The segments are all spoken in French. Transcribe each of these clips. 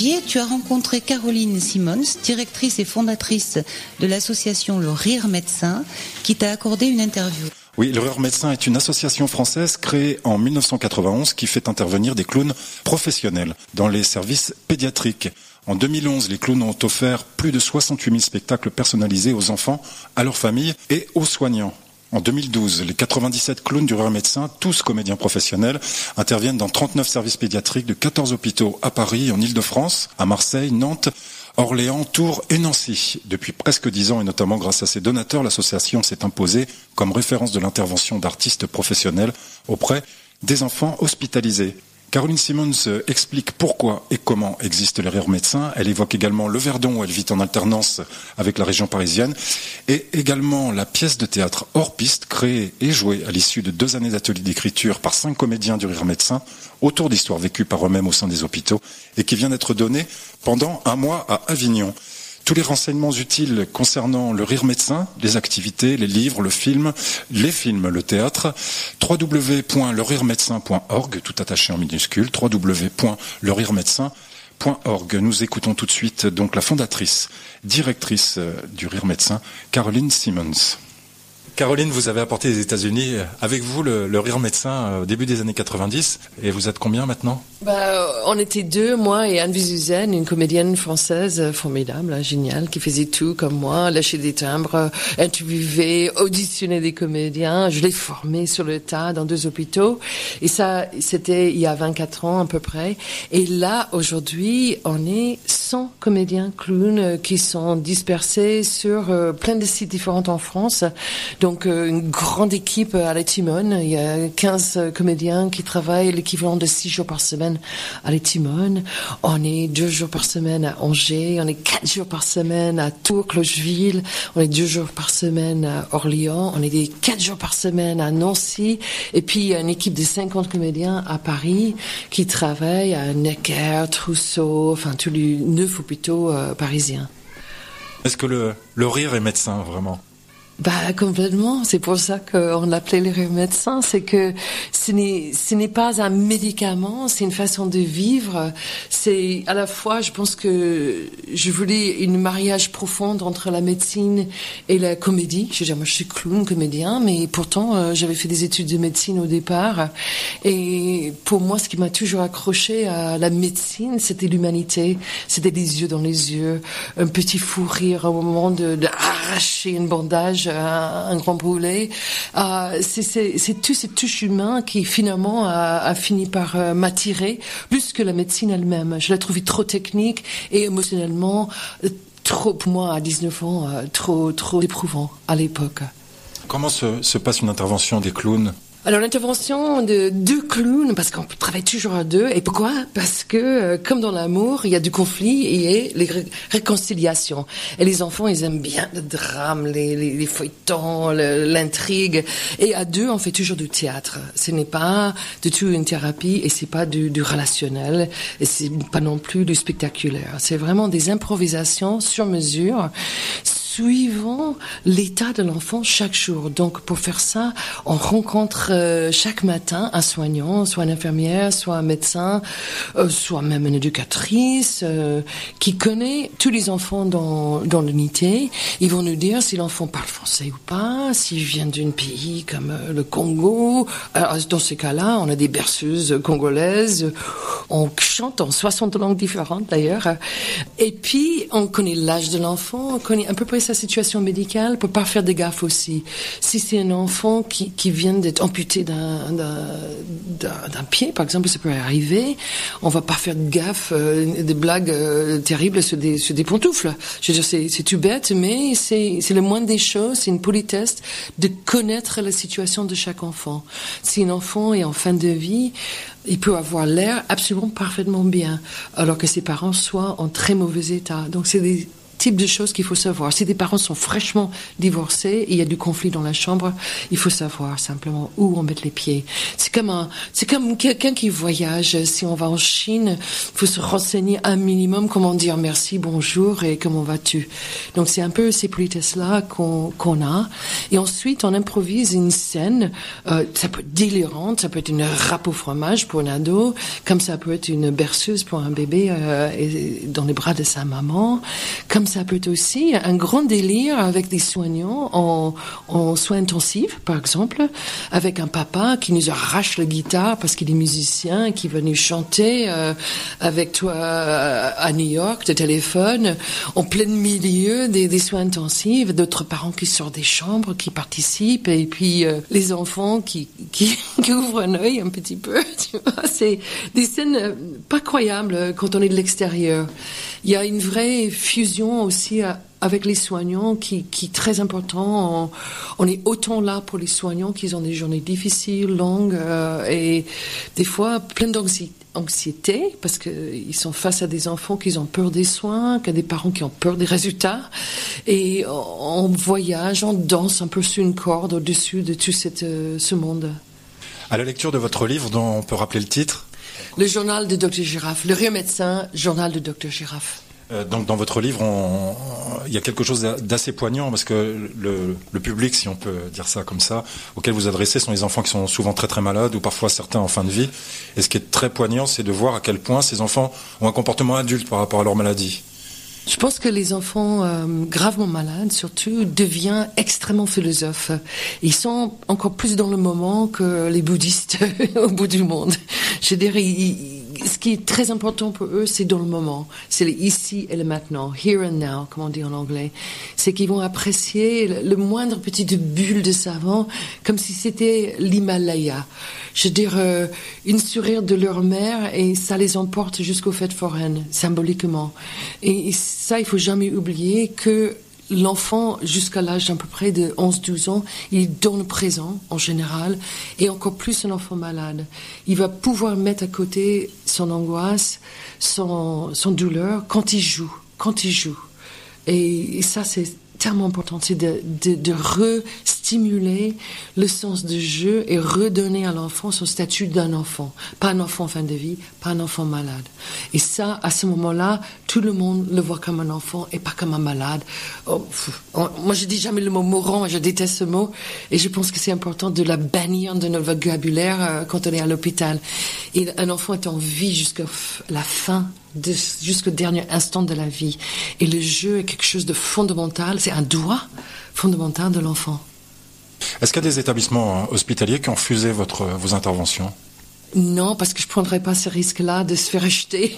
février, tu as rencontré Caroline Simons, directrice et fondatrice de l'association Le Rire Médecin, qui t'a accordé une interview. Oui, Le Rire Médecin est une association française créée en 1991 qui fait intervenir des clowns professionnels dans les services pédiatriques. En 2011, les clowns ont offert plus de 68 000 spectacles personnalisés aux enfants, à leurs familles et aux soignants. En 2012, les 97 clowns du Rire Médecin, tous comédiens professionnels, interviennent dans 39 services pédiatriques de 14 hôpitaux à Paris, en Île-de-France, à Marseille, Nantes, Orléans, Tours et Nancy. Depuis presque 10 ans, et notamment grâce à ses donateurs, l'association s'est imposée comme référence de l'intervention d'artistes professionnels auprès des enfants hospitalisés. Caroline Simons explique pourquoi et comment existe le Rire Médecin. Elle évoque également le Verdon où elle vit en alternance avec la région parisienne et également la pièce de théâtre hors piste créée et jouée à l'issue de 2 années d'ateliers d'écriture par 5 comédiens du Rire Médecin autour d'histoires vécues par eux-mêmes au sein des hôpitaux et qui vient d'être donnée pendant un mois à Avignon. Tous les renseignements utiles concernant le Rire Médecin, les activités, les livres, le films, le théâtre, www.leriremedecin.org, tout attaché en minuscule, www.leriremedecin.org. Nous écoutons tout de suite donc la fondatrice, directrice du Rire Médecin, Caroline Simons. Caroline, vous avez apporté des États-Unis avec vous le Rire Médecin au début des années 90 et vous êtes combien maintenant ? On était 2, moi et Anne Vizuzène, une comédienne française formidable, géniale, qui faisait tout comme moi, lâcher des timbres, interviewer, auditionner des comédiens. Je l'ai formée sur le tas dans 2 hôpitaux et ça, c'était il y a 24 ans à peu près. Et là, aujourd'hui, on est 100 comédiens clowns qui sont dispersés sur plein de sites différents en France. Donc, une grande équipe à la Timone. Il y a 15 comédiens qui travaillent l'équivalent de 6 jours par semaine à la Timone. On est 2 jours par semaine à Angers. On est 4 jours par semaine à Tours, Clocheville. On est 2 jours par semaine à Orléans. On est 4 jours par semaine à Nancy. Et puis, il y a une équipe de 50 comédiens à Paris qui travaillent à Necker, Trousseau, enfin, tous les 9 hôpitaux parisiens. Est-ce que le rire est médecin, vraiment ? Complètement. C'est pour ça qu'on l'appelait le Rire Médecin. C'est que ce n'est pas un médicament, c'est une façon de vivre. C'est à la fois, je pense que je voulais une mariage profonde entre la médecine et la comédie. Je veux dire, moi, je suis clown, comédien, mais pourtant, j'avais fait des études de médecine au départ. Et pour moi, ce qui m'a toujours accroché à la médecine, c'était l'humanité. C'était les yeux dans les yeux, un petit fou rire au moment de arracher une bandage, un grand brûlé. C'est tout cette touche humaine qui finalement a fini par m'attirer plus que la médecine elle-même. Je la trouvais trop technique et émotionnellement trop, pour moi à 19 ans, trop éprouvant à l'époque. Comment se passe une intervention des clowns ? Alors l'intervention de 2 clowns, parce qu'on travaille toujours à 2. Et pourquoi ? Parce que comme dans l'amour, il y a du conflit et les réconciliations. Et les enfants, ils aiment bien le drame, les feuilletons, l'intrigue. Et à 2, on fait toujours du théâtre. Ce n'est pas du tout une thérapie et c'est pas du relationnel. Et c'est pas non plus du spectaculaire. C'est vraiment des improvisations sur mesure, suivant l'état de l'enfant chaque jour. Donc, pour faire ça, on rencontre chaque matin un soignant, soit une infirmière, soit un médecin, soit même une éducatrice qui connaît tous les enfants dans l'unité. Ils vont nous dire si l'enfant parle français ou pas, s'il vient d'un pays comme le Congo. Alors, dans ces cas-là, on a des berceuses congolaises. On chante en 60 langues différentes, d'ailleurs. Et puis, on connaît l'âge de l'enfant, on connaît à peu près sa situation médicale pour pas faire des gaffes aussi. Si c'est un enfant qui vient d'être amputé d'un pied, par exemple, ça peut arriver, on va pas faire de gaffes, des blagues terribles sur des pantoufles. Je veux dire, c'est tout bête, mais c'est le moindre des choses, c'est une politesse de connaître la situation de chaque enfant. Si un enfant est en fin de vie, il peut avoir l'air absolument parfaitement bien, alors que ses parents soient en très mauvais état. Donc c'est des type de choses qu'il faut savoir. Si des parents sont fraîchement divorcés et il y a du conflit dans la chambre, il faut savoir simplement où on met les pieds. C'est comme quelqu'un qui voyage. Si on va en Chine, il faut se renseigner un minimum comment dire merci, bonjour et comment vas-tu. Donc c'est un peu ces politesses-là qu'on a. Et ensuite, on improvise une scène. Ça peut être délirante, ça peut être une râpe au fromage pour un ado, comme ça peut être une berceuse pour un bébé dans les bras de sa maman. Comme ça peut être aussi un grand délire avec des soignants en soins intensifs, par exemple, avec un papa qui nous arrache la guitare parce qu'il est musicien, qui est venu chanter avec toi à New York, de téléphone, en plein milieu des soins intensifs, d'autres parents qui sortent des chambres, qui participent, et puis les enfants qui ouvrent un œil un petit peu, tu vois. C'est des scènes pas croyables quand on est de l'extérieur. Il y a une vraie fusion aussi avec les soignants qui est très important. On est autant là pour les soignants qui ont des journées difficiles, longues, et des fois plein d'anxiété parce qu'ils sont face à des enfants qui ont peur des soins, qu'il y a des parents qui ont peur des résultats. Et on voyage, on danse un peu sur une corde au-dessus de tout ce monde. À la lecture de votre livre, dont on peut rappeler le titre ? Le journal de Dr Girafe, le rire médecin, journal de Dr Girafe. Donc dans votre livre, il y a quelque chose d'assez poignant parce que le public, si on peut dire ça comme ça, auquel vous adressez sont les enfants qui sont souvent très très malades ou parfois certains en fin de vie. Et ce qui est très poignant, c'est de voir à quel point ces enfants ont un comportement adulte par rapport à leur maladie. Je pense que les enfants gravement malades, surtout, deviennent extrêmement philosophes. Ils sont encore plus dans le moment que les bouddhistes au bout du monde. Je dirais, ce qui est très important pour eux, c'est dans le moment. C'est le ici et le maintenant, here and now, comme on dit en anglais. C'est qu'ils vont apprécier le moindre petite bulle de savon comme si c'était l'Himalaya. Je veux dire, une sourire de leur mère et ça les emporte jusqu'aux fêtes foraines, symboliquement. Et ça, il faut jamais oublier que l'enfant, jusqu'à l'âge d'à peu près de 11-12 ans, il est dans le présent, en général, et encore plus un enfant malade. Il va pouvoir mettre à côté son angoisse, son douleur, quand il joue. Et ça, c'est tellement important, c'est de re-stimuler le sens du jeu et redonner à l'enfant son statut d'un enfant. Pas un enfant en fin de vie, pas un enfant malade. Et ça, à ce moment-là, tout le monde le voit comme un enfant et pas comme un malade. Moi, je dis jamais le mot mourant, je déteste ce mot. Et je pense que c'est important de la bannir de notre vocabulaire quand on est à l'hôpital. Et un enfant est en vie jusqu'à la fin, jusqu'au dernier instant de la vie. Et le jeu est quelque chose de fondamental, c'est un droit fondamental de l'enfant. Est-ce qu'il y a des établissements hospitaliers qui ont refusé vos interventions ? Non, parce que je prendrais pas ce risque-là de se faire rejeter.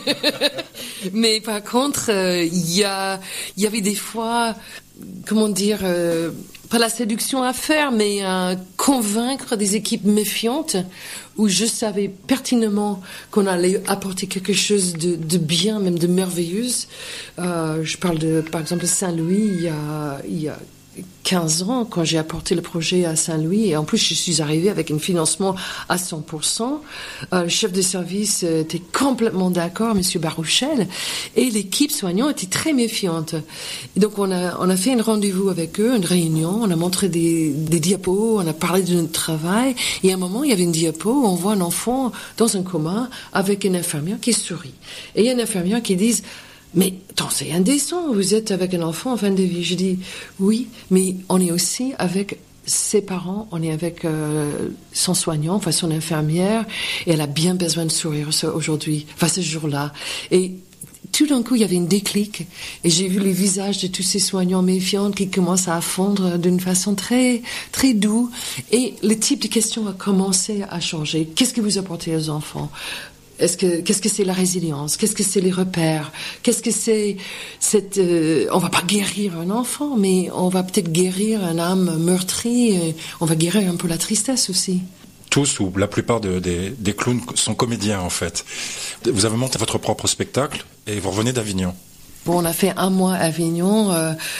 Mais par contre, il y avait des fois, comment dire, pas la séduction à faire, mais convaincre des équipes méfiantes où je savais pertinemment qu'on allait apporter quelque chose de bien, même de merveilleux. Je parle par exemple, de Saint-Louis, il y a 15 ans, quand j'ai apporté le projet à Saint-Louis, et en plus je suis arrivée avec un financement à 100%. Le chef de service était complètement d'accord, Monsieur Barouchel, et l'équipe soignante était très méfiante. Et donc on a fait un rendez-vous avec eux, une réunion, on a montré des diapos, on a parlé de notre travail, et à un moment il y avait une diapo où on voit un enfant dans un coma avec une infirmière qui sourit. Et il y a une infirmière qui dit: mais attends, c'est indécent, vous êtes avec un enfant en fin de vie. Je dis, oui, mais on est aussi avec ses parents, on est avec son soignant, enfin son infirmière, et elle a bien besoin de sourire aujourd'hui, enfin ce jour-là. Et tout d'un coup, il y avait une déclic, et j'ai vu les visages de tous ces soignants méfiants qui commencent à fondre d'une façon très, très douce, et le type de questions a commencé à changer. Qu'est-ce que vous apportez aux enfants ? Qu'est-ce que c'est la résilience? Qu'est-ce que c'est les repères? Qu'est-ce que c'est on va pas guérir un enfant, mais on va peut-être guérir une âme meurtrie, et on va guérir un peu la tristesse aussi. Tous ou la plupart des clowns sont comédiens en fait. Vous avez monté votre propre spectacle et vous revenez d'Avignon. Bon, on a fait un mois à Avignon.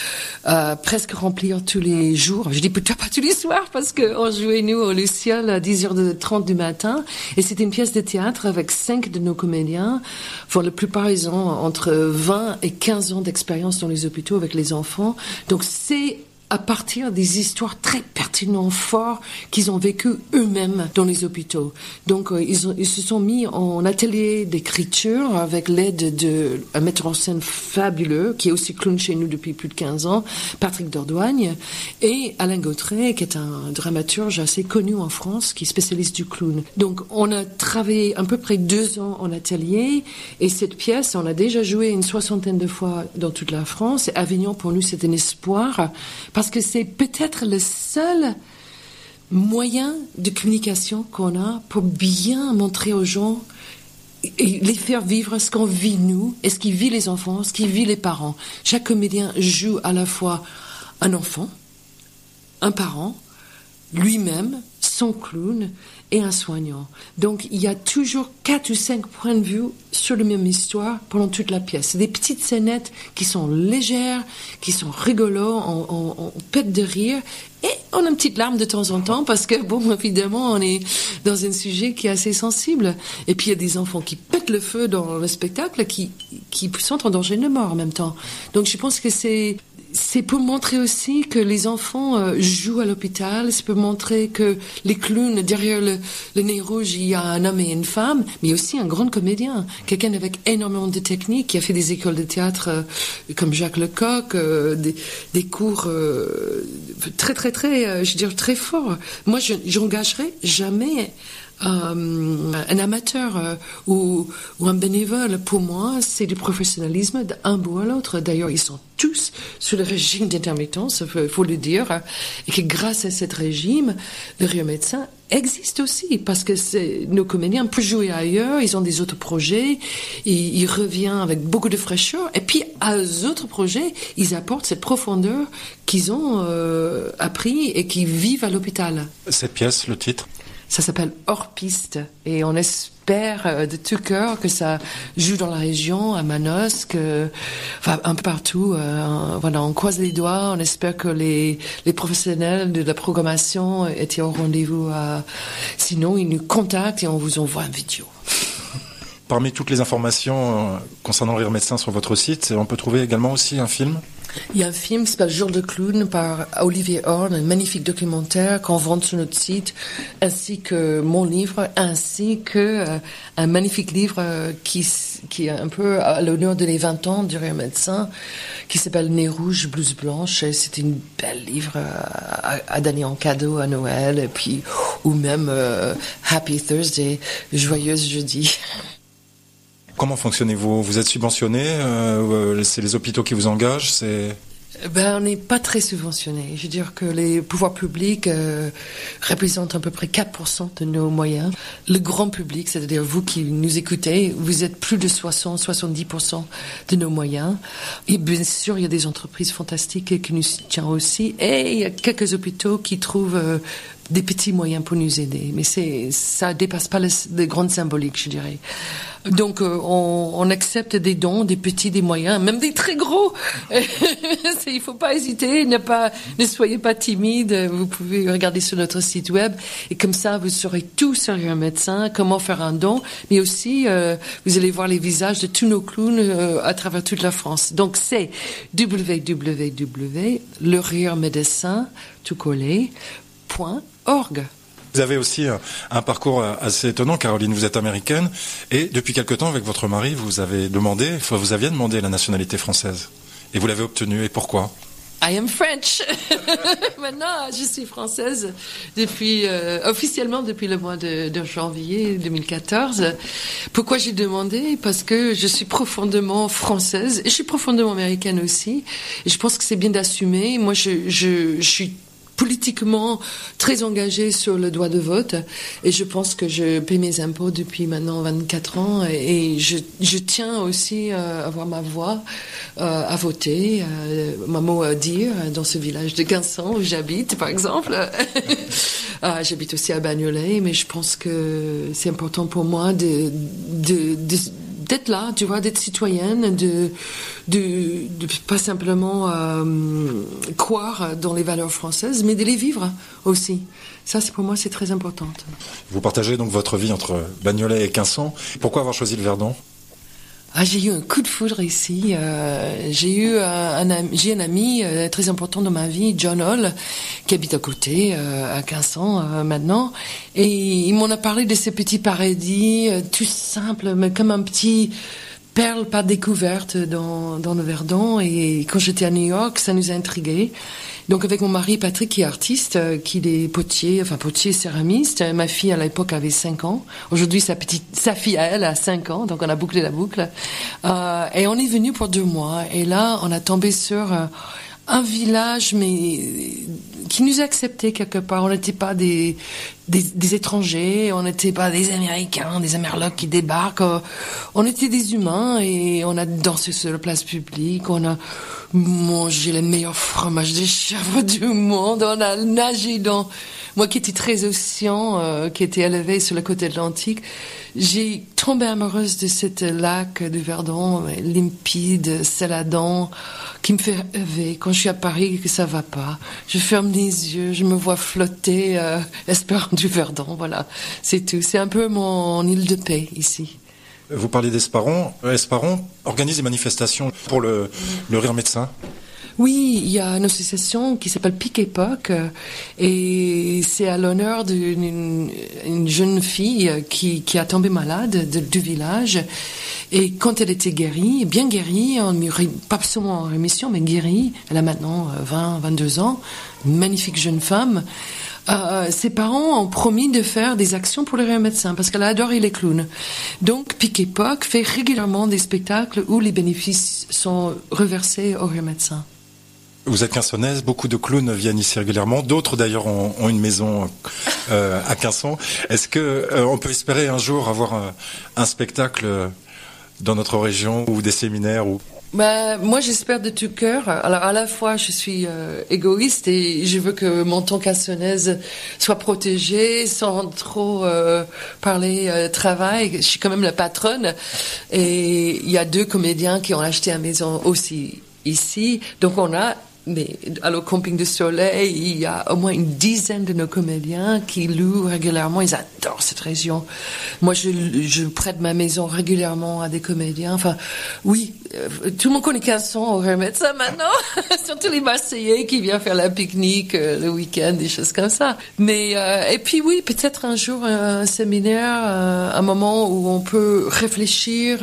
presque remplir tous les jours. Je dis peut-être pas tous les soirs parce qu'on jouait nous au Luciole à 10h30 du matin et c'était une pièce de théâtre avec 5 de nos comédiens. Pour la plupart, ils ont entre 20 et 15 ans d'expérience dans les hôpitaux avec les enfants. Donc c'est à partir des histoires très pertinentes, fortes, qu'ils ont vécu eux-mêmes dans les hôpitaux. Donc, ils se sont mis en atelier d'écriture avec l'aide d'un metteur en scène fabuleux, qui est aussi clown chez nous depuis plus de 15 ans, Patrick Dordoigne, et Alain Gautret, qui est un dramaturge assez connu en France, qui est spécialiste du clown. Donc, on a travaillé à peu près 2 ans en atelier, et cette pièce, on l'a déjà jouée une 60aine de fois dans toute la France. Et Avignon, pour nous, c'est un espoir, parce que c'est peut-être le seul moyen de communication qu'on a pour bien montrer aux gens et les faire vivre ce qu'on vit nous et ce qu'ils vivent les enfants, ce qu'ils vivent les parents. Chaque comédien joue à la fois un enfant, un parent, lui-même, son clown et un soignant. Donc, il y a toujours 4 ou 5 points de vue sur la même histoire pendant toute la pièce. C'est des petites scénettes qui sont légères, qui sont rigolos, on pète de rire et on a une petite larme de temps en temps parce que, bon, évidemment, on est dans un sujet qui est assez sensible. Et puis, il y a des enfants qui pètent le feu dans le spectacle qui sont en danger de mort en même temps. Donc, je pense que c'est pour montrer aussi que les enfants jouent à l'hôpital, c'est pour montrer que les clowns, derrière le nez rouge, il y a un homme et une femme, mais aussi un grand comédien, quelqu'un avec énormément de technique, qui a fait des écoles de théâtre comme Jacques Lecoq, des cours très, très, très, je veux dire, très forts. Moi, j'engagerai jamais un amateur ou un bénévole. Pour moi, c'est du professionnalisme d'un bout à l'autre. D'ailleurs, ils sont tous sous le régime d'intermittence, il faut le dire, et que grâce à ce régime, le Rire Médecin existe aussi, parce que nos comédiens peuvent jouer ailleurs, ils ont des autres projets, ils reviennent avec beaucoup de fraîcheur, et puis à eux autres projets, ils apportent cette profondeur qu'ils ont appris et qui vivent à l'hôpital. Cette pièce, le titre ? Ça s'appelle Hors Piste et on espère de tout cœur que ça joue dans la région, à Manosque, enfin un peu partout. Voilà, on croise les doigts, on espère que les professionnels de la programmation étaient au rendez-vous. Sinon, ils nous contactent et on vous envoie une vidéo. Parmi toutes les informations concernant le Rire Médecin sur votre site, on peut trouver également aussi un film ? Il y a un film qui s'appelle Jour de clown par Olivier Horn, un magnifique documentaire qu'on vend sur notre site, ainsi que mon livre, ainsi que un magnifique livre qui est un peu à l'honneur de les 20 ans du Rire Médecin, qui s'appelle Nez rouge, blouse blanche. C'est une belle livre à donner en cadeau à Noël, et puis ou même Happy Thursday, joyeuse jeudi. Comment fonctionnez-vous ? Vous êtes subventionné ? C'est les hôpitaux qui vous engagent ? On n'est pas très subventionné. Je veux dire que les pouvoirs publics représentent à peu près 4% de nos moyens. Le grand public, c'est-à-dire vous qui nous écoutez, vous êtes plus de 60-70% de nos moyens. Et bien sûr, il y a des entreprises fantastiques qui nous soutiennent aussi. Et il y a quelques hôpitaux qui trouvent des petits moyens pour nous aider. Mais ça dépasse pas les grandes symboliques, je dirais. Donc, on accepte des dons, des petits, des moyens, même des très gros. Il faut pas hésiter, ne soyez pas timide. Vous pouvez regarder sur notre site web et comme ça, vous saurez tout sur un médecin, comment faire un don, mais aussi, vous allez voir les visages de tous nos clowns à travers toute la France. Donc, c'est www.leriremedecin.org. Vous avez aussi un parcours assez étonnant, Caroline. Vous êtes américaine et depuis quelque temps, avec votre mari, vous aviez demandé la nationalité française. Et vous l'avez obtenue. Et pourquoi ? I am French. Maintenant, je suis française officiellement depuis le mois de janvier 2014. Pourquoi j'ai demandé ? Parce que je suis profondément française et je suis profondément américaine aussi. Et je pense que c'est bien d'assumer. Moi, je suis politiquement très engagée sur le droit de vote et je pense que je paie mes impôts depuis maintenant 24 ans et je tiens aussi à avoir ma voix, à voter, ma mot à dire dans ce village de Guinsamp où j'habite par exemple. J'habite aussi à Bagnolet, mais je pense que c'est important pour moi de d'être là, tu vois, d'être citoyenne, de pas simplement croire dans les valeurs françaises, mais de les vivre aussi. Ça, pour moi, c'est très important. Vous partagez donc votre vie entre Bagnolet et Quinçan. Pourquoi avoir choisi le Verdon ? J'ai eu un coup de foudre ici. J'ai un ami très important dans ma vie, John Hall, qui habite à côté, à Quinçan maintenant. Et il m'en a parlé de ces petits paradis, tout simple, mais comme un petit perle pas découverte dans le Verdon. Et quand j'étais à New York, ça nous a intrigués. Donc avec mon mari Patrick, qui est artiste, qui est potier céramiste. Ma fille à l'époque avait 5 ans. Aujourd'hui sa fille à elle a 5 ans, donc on a bouclé la boucle. Et on est venu pour 2 mois. Et là, on a tombé sur un village, mais qui nous acceptait quelque part. On n'était pas des étrangers, on n'était pas des Américains, des Amerlocs qui débarquent. On était des humains et on a dansé sur la place publique. On a mangé les meilleurs fromages de chèvre du monde. On a nagé dans... Moi qui étais très océan, qui était élevé sur le côté atlantique, j'ai tombé amoureuse de cet lac du Verdon, limpide, céladon, qui me fait rêver. Quand je suis à Paris, que ça va pas, je ferme les yeux, je me vois flotter, espérant du Verdon, voilà. C'est tout. C'est un peu mon île de paix, ici. Vous parlez d'Esparon. Esparon organise des manifestations pour le Rire Médecin. Oui, il y a une association qui s'appelle Pic Époque et c'est à l'honneur d'une jeune fille qui a tombé malade du village. Et quand elle était guérie, bien guérie, pas seulement en rémission, mais guérie, elle a maintenant 22 ans, une magnifique jeune femme. Ses parents ont promis de faire des actions pour le Rire Médecin parce qu'elle a adoré les clowns. Donc, Pic Époque fait régulièrement des spectacles où les bénéfices sont reversés au Rire Médecin. Vous êtes quinçonnaise, beaucoup de clowns viennent ici régulièrement. D'autres, d'ailleurs, ont une maison à Quinçan. Est-ce que on peut espérer un jour avoir un spectacle dans notre région ou des séminaires ou... Moi, j'espère de tout cœur. Alors, à la fois, je suis égoïste et je veux que mon ton quinçonnaise soit protégé sans trop parler travail. Je suis quand même la patronne. Et il y a 2 comédiens qui ont acheté une maison aussi ici. Donc, mais à le Camping du Soleil, il y a au moins une dizaine de nos comédiens qui louent régulièrement. Ils adorent cette région. Moi, je prête ma maison régulièrement à des comédiens. Enfin, oui, tout le monde connaît Quinçan au Rire Médecin maintenant. Surtout les Marseillais qui viennent faire la pique-nique le week-end, des choses comme ça. Mais et puis oui, peut-être un jour un séminaire, un moment où on peut réfléchir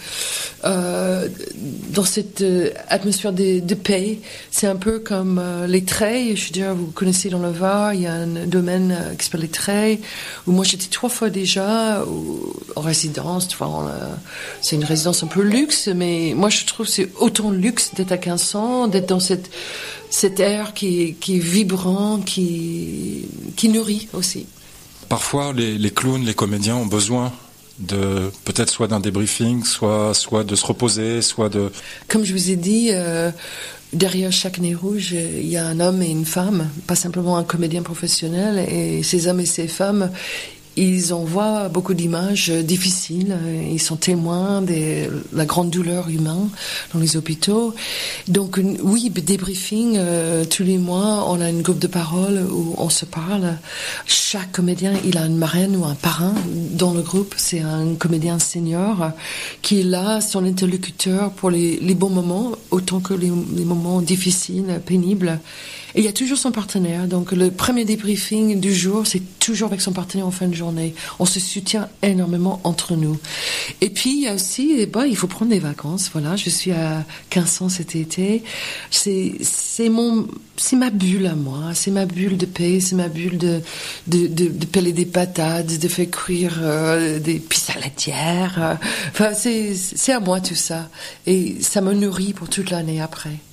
dans cette atmosphère de paix. C'est un peu comme les Treilles. Je veux dire, vous connaissez dans le Var, il y a un domaine qui s'appelle les Treilles, où moi j'étais 3 fois déjà en résidence. Tu vois, c'est une résidence un peu luxe, mais moi je trouve que c'est autant luxe d'être à Quinçan, d'être dans cet air qui est vibrant, qui nourrit aussi. Parfois, les clowns, les comédiens ont besoin de peut-être soit d'un débriefing, soit de se reposer, soit de... Comme je vous ai dit, derrière chaque nez rouge, il y a un homme et une femme, pas simplement un comédien professionnel. Et ces hommes et ces femmes, ils envoient beaucoup d'images difficiles. Ils sont témoins de la grande douleur humaine dans les hôpitaux. Donc, oui, débriefing, tous les mois, on a une groupe de parole où on se parle. Chaque comédien, il a une marraine ou un parrain dans le groupe. C'est un comédien senior qui est là, son interlocuteur pour les bons moments, autant que les moments difficiles, pénibles. Et il y a toujours son partenaire. Donc, le premier débriefing du jour, c'est toujours avec son partenaire en fin de journée. On se soutient énormément entre nous. Et puis, il y a aussi, il faut prendre des vacances. Voilà, je suis à Quinçan cet été. C'est ma bulle à moi. C'est ma bulle de paix. C'est ma bulle de peler des patates, de faire cuire des pistes à la tière. Enfin, c'est à moi tout ça. Et ça me nourrit pour toute l'année après.